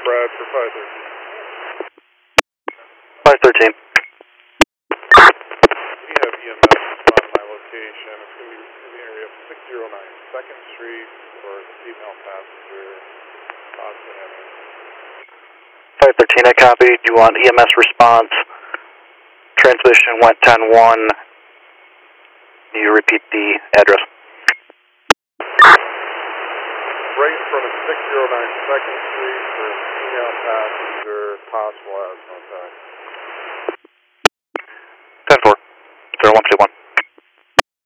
Brad for 513. We have EMS on my location. It's going to be in the area of 609 2nd Street for a female passenger. Possibly having 513, I copy. Do you want EMS response? Transmission went 10-1. Can you repeat the address? right in front of 609 2nd Street for a female passenger, possible asthma attack. 10-4. 0121.